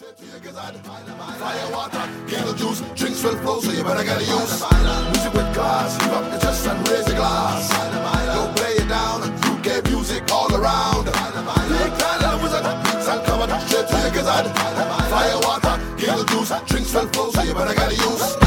Fire, water, candle juice, drinks will flow, so you better get a use. Music with class, heave up your chest and raise your glass. Don't play it down, UK music all around. Big time and wizard, beats and covered, straight to your gizzard. Fire, water, candle juice, drinks will flow, so you better get a use.